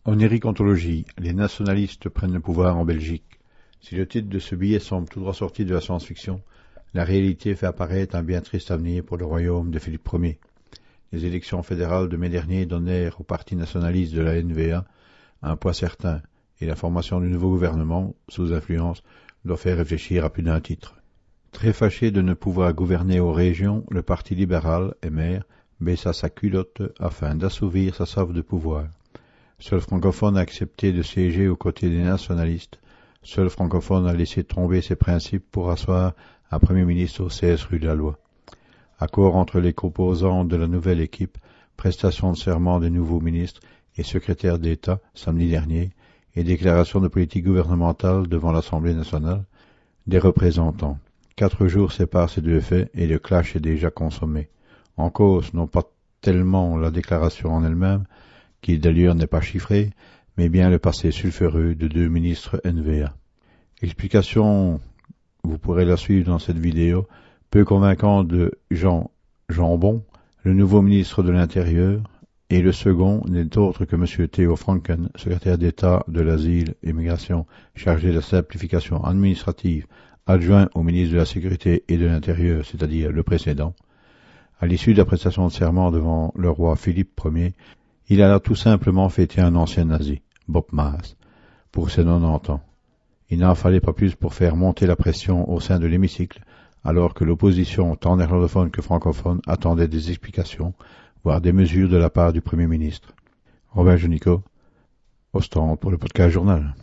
Oniricontologie, les nationalistes prennent le pouvoir en Belgique. Si le titre de ce billet semble tout droit sorti de la science-fiction, la réalité fait apparaître un bien triste avenir pour le royaume de Philippe Ier. Les élections fédérales de mai dernier donnèrent au parti nationaliste de la NVA un poids certain, et la formation du nouveau gouvernement, sous influence, doit faire réfléchir à plus d'un titre. Très fâché de ne pouvoir gouverner aux régions, le parti libéral, MR, baissa sa culotte afin d'assouvir sa soif de pouvoir. Seul francophone a accepté de siéger aux côtés des nationalistes. Seul francophone a laissé tomber ses principes pour asseoir un Premier ministre au 16 rue de la Loi. Accord entre les composants de la nouvelle équipe, prestation de serment des nouveaux ministres et secrétaires d'État samedi dernier, et déclaration de politique gouvernementale devant l'Assemblée nationale des représentants. 4 jours séparent ces deux faits et le clash est déjà consommé. En cause, non pas tellement la déclaration en elle-même, qui d'ailleurs n'est pas chiffrée, mais bien le passé sulfureux de 2 ministres NVA. Explication, vous pourrez la suivre dans cette vidéo, peu convaincante de Jean Jambon, le nouveau ministre de l'Intérieur, et le second n'est autre que M. Theo Franken, secrétaire d'État de l'Asile et Migration, chargé de la simplification administrative, adjoint au ministre de la Sécurité et de l'Intérieur, c'est-à-dire le précédent. À l'issue de la prestation de serment devant le roi Philippe Ier, il alla tout simplement fêter un ancien nazi, Bob Maas, pour ses 90 ans. Il n'en fallait pas plus pour faire monter la pression au sein de l'hémicycle, alors que l'opposition, tant néerlandophone que francophone, attendait des explications, voire des mesures de la part du Premier ministre. Robin Junico, Ostende pour le podcast journal.